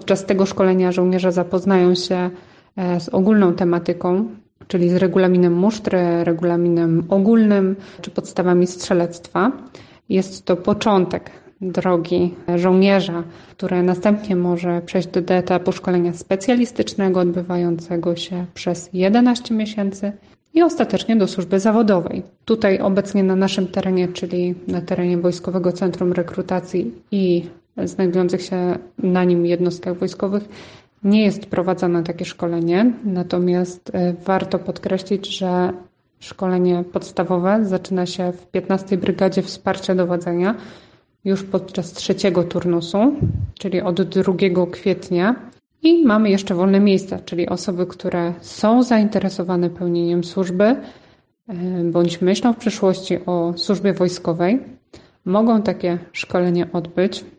Podczas tego szkolenia żołnierze zapoznają się z ogólną tematyką, czyli z regulaminem musztry, regulaminem ogólnym czy podstawami strzelectwa. Jest to początek drogi żołnierza, który następnie może przejść do etapu szkolenia specjalistycznego odbywającego się przez 11 miesięcy i ostatecznie do służby zawodowej. Tutaj obecnie na naszym terenie, czyli na terenie Wojskowego Centrum Rekrutacji i znajdujących się na nim jednostkach wojskowych, nie jest prowadzone takie szkolenie, natomiast warto podkreślić, że szkolenie podstawowe zaczyna się w 15. Brygadzie Wsparcia Dowodzenia już podczas 3. turnusu, czyli od 2 kwietnia. I mamy jeszcze wolne miejsca, czyli osoby, które są zainteresowane pełnieniem służby bądź myślą w przyszłości o służbie wojskowej, mogą takie szkolenie odbyć.